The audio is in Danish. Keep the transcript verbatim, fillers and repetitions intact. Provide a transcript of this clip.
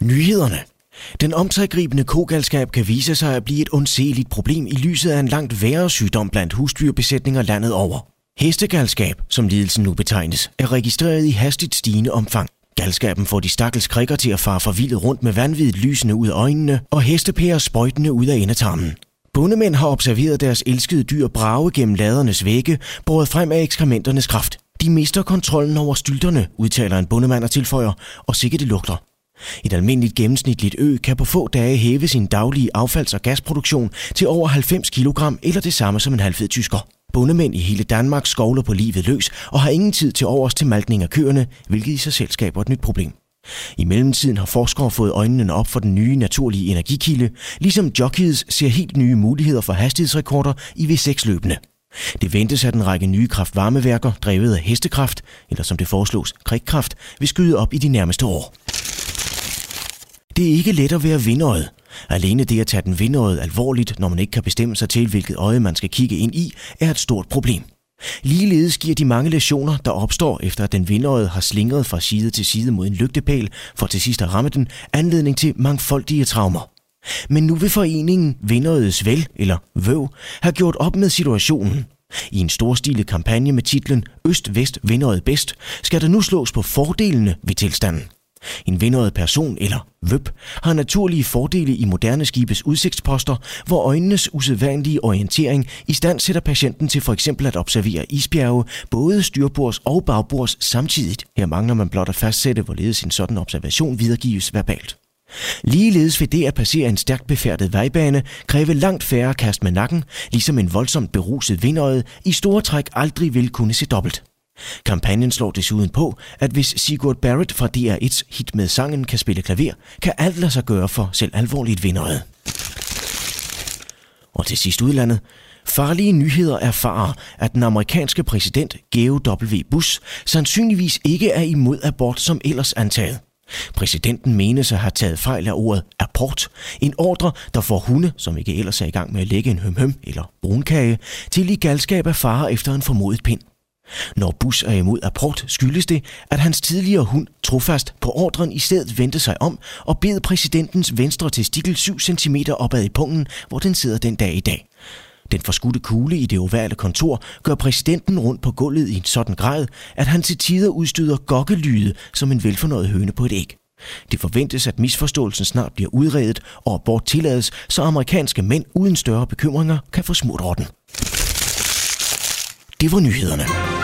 Nyhederne. Den omsiggribende kogalskab kan vise sig at blive et undseeligt problem i lyset af en langt værre sygdom blandt husdyrbesætninger landet over. Hestegalskab, som lidelsen nu betegnes, er registreret i hastigt stigende omfang. Galskaben får de stakkels krikker til at fare forvildet rundt med vanvittigt lysende ud af øjnene og hestepærer sprøjtende ud af endetarmen. Bondemænd har observeret deres elskede dyr brage gennem ladernes vægge, båret frem af ekskrementernes kraft. De mister kontrollen over stylterne, udtaler en bondemand og tilføjer, og sikke det lugter. Et almindeligt gennemsnitligt ø kan på få dage hæve sin daglige affalds- og gasproduktion til over halvfems kilogram eller det samme som en halvfed tysker. Bondemænd i hele Danmark skovler på livet løs og har ingen tid til overs til malkning af køerne, hvilket i sig selv skaber et nyt problem. I mellemtiden har forskere fået øjnene op for den nye naturlige energikilde, ligesom jockeys ser helt nye muligheder for hastighedsrekorder i V seks løbende. Det ventes, at en række nye kraftvarmeværker, drevet af hestekraft, eller som det foreslås, krigkraft, vil skyde op i de nærmeste år. Det er ikke let at være vindøjet. Alene det at tage den vindøjet alvorligt, når man ikke kan bestemme sig til, hvilket øje man skal kigge ind i, er et stort problem. Ligeledes giver de mange læsioner, der opstår efter at den vindøjet har slingret fra side til side mod en lygtepæl, for til sidst at ramme den, anledning til mangfoldige traumer. Men nu vil foreningen Vindøjets Vel, eller Vøv, have gjort op med situationen. I en storstilet kampagne med titlen Øst-Vest Vindøjet Bedst, skal der nu slås på fordelene ved tilstanden. En vindøjet person, eller V Ø P, har naturlige fordele i moderne skibes udsigtsposter, hvor øjnenes usædvanlige orientering i stand sætter patienten til for eksempel at observere isbjerge, både styrbords og bagbords samtidigt. Her mangler man blot at fastsætte, hvorledes en sådan observation videregives verbalt. Ligeledes vil det at passere en stærkt befærdet vejbane kræve langt færre kast med nakken, ligesom en voldsomt beruset vindøjet i store træk aldrig vil kunne se dobbelt. Kampagnen slår desuden på, at hvis Sigurd Barrett fra D R et's hit med sangen kan spille klaver, kan alt lade sig gøre for selv alvorligt vindøjet. Og til sidst udlandet. Farlige nyheder erfarer, at den amerikanske præsident George W. Bush sandsynligvis ikke er imod abort som ellers antaget. Præsidenten menes at have taget fejl af ordet apport, en ordre, der får hunde, som ikke ellers er i gang med at lægge en høm-høm eller brunkage, til i galskab af fare efter en formodet pind. Når Bush er imod apport, skyldes det, at hans tidligere hund trofast på ordren i stedet vendte sig om og bed præsidentens venstre testikel syv centimeter opad i pungen, hvor den sidder den dag i dag. Den forskudte kugle i det ovale kontor gør præsidenten rundt på gulvet i en sådan grad, at han til tider udstøder gokkelyde som en velfornøjet høne på et æg. Det forventes, at misforståelsen snart bliver udredet og abort tillades, så amerikanske mænd uden større bekymringer kan få smurt rotten. Det var nyhederne.